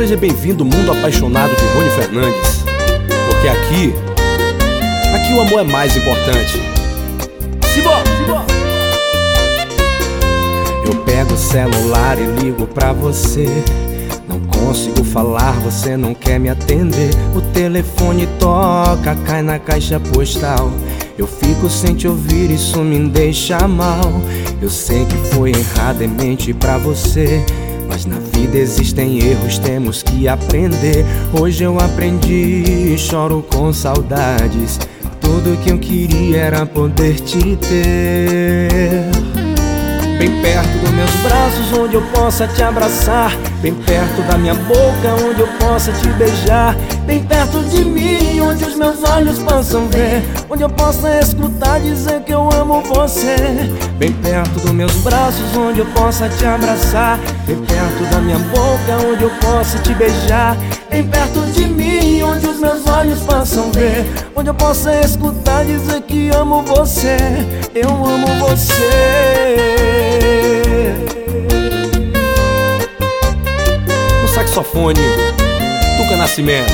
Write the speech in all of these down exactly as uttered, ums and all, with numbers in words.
seja bem-vindo ao mundo apaixonado de Rony Fernandes. Porque aqui, aqui o amor é mais importante. Simbora, simbora. Eu pego o celular e ligo pra você. Não consigo falar, você não quer me atender. O telefone toca, cai na caixa postal. Eu fico sem te ouvir, isso me deixa mal. Eu sei que foi errado em mente pra você, mas na vida existem erros, temos que aprender. Hoje eu aprendi, choro com saudades. Tudo que eu queria era poder te ter bem perto dos meus braços, onde eu possa te abraçar. Bem perto da minha boca, onde eu possa te beijar. Bem perto de mim, onde os meus olhos possam ver. Onde eu possa escutar dizer que eu amo você. Bem perto dos meus braços, onde eu possa te abraçar. Bem perto da minha boca, onde eu possa te beijar. Bem perto de mim, onde os meus olhos possam ver. Onde eu possa escutar dizer que amo você. Eu amo você. No saxofone, Tuca Nascimento.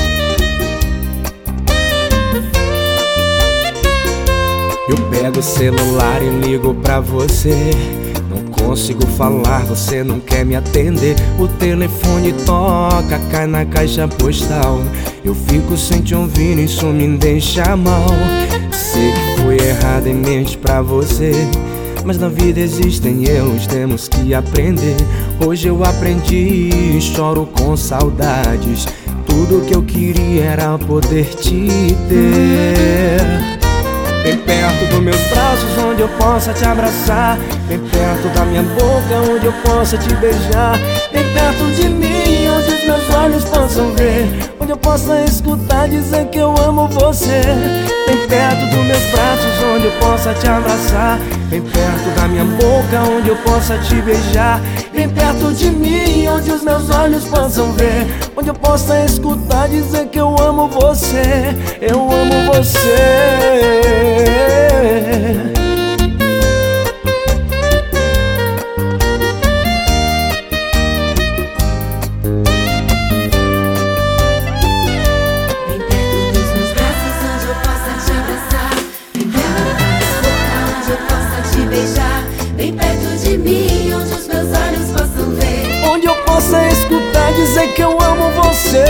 Eu pego o celular e ligo pra você. Não consigo falar, você não quer me atender. O telefone toca, cai na caixa postal. Eu fico sem te ouvir, isso me deixa mal. Sei que foi errado em mente pra você, mas na vida existem erros, temos que aprender. Hoje eu aprendi, choro com saudades. Tudo que eu queria era poder te ter bem perto dos meus braços, onde eu possa te abraçar. Bem perto da minha boca, onde eu possa te beijar. Bem perto de mim, onde os meus olhos possam ver. Onde eu possa escutar dizer que eu amo você. Bem perto dos meus braços, onde eu possa te abraçar. Bem perto da minha boca, onde eu possa te beijar. Bem perto de mim, onde os meus olhos possam ver. Onde eu possa escutar dizer que eu amo você. Eu amo você. Bem perto de mim, onde os meus olhos possam ver. Onde eu possa escutar dizer que eu amo você.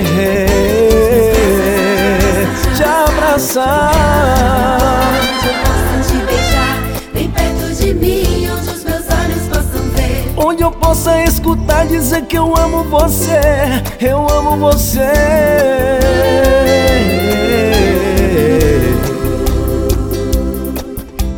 Te abraçar, onde eu possa te beijar. Bem perto de mim, onde os meus olhos possam ver. Onde eu possa escutar dizer que eu amo você. Eu amo você.